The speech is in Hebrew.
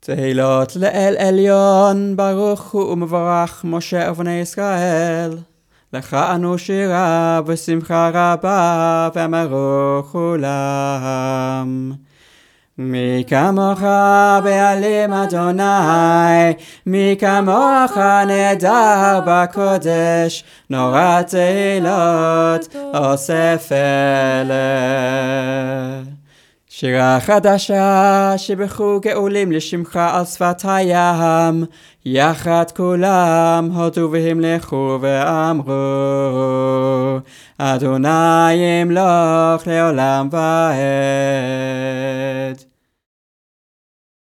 תהילות לאל עליון, ברוך הוא ומבורך משה ובני ישראל. לך אנו שירה ושמחה רבה, ואמרו כולם. מי כמוך בעלים אדוני, מי כמוך נהדר בקודש, נורא תהילות עושה פלא. שירה חדשה שבחו גאולים לשמך על שפת הים, יחד כולם הודו והמלכו ואמרו, אדוני ימלוך לעולם ועד.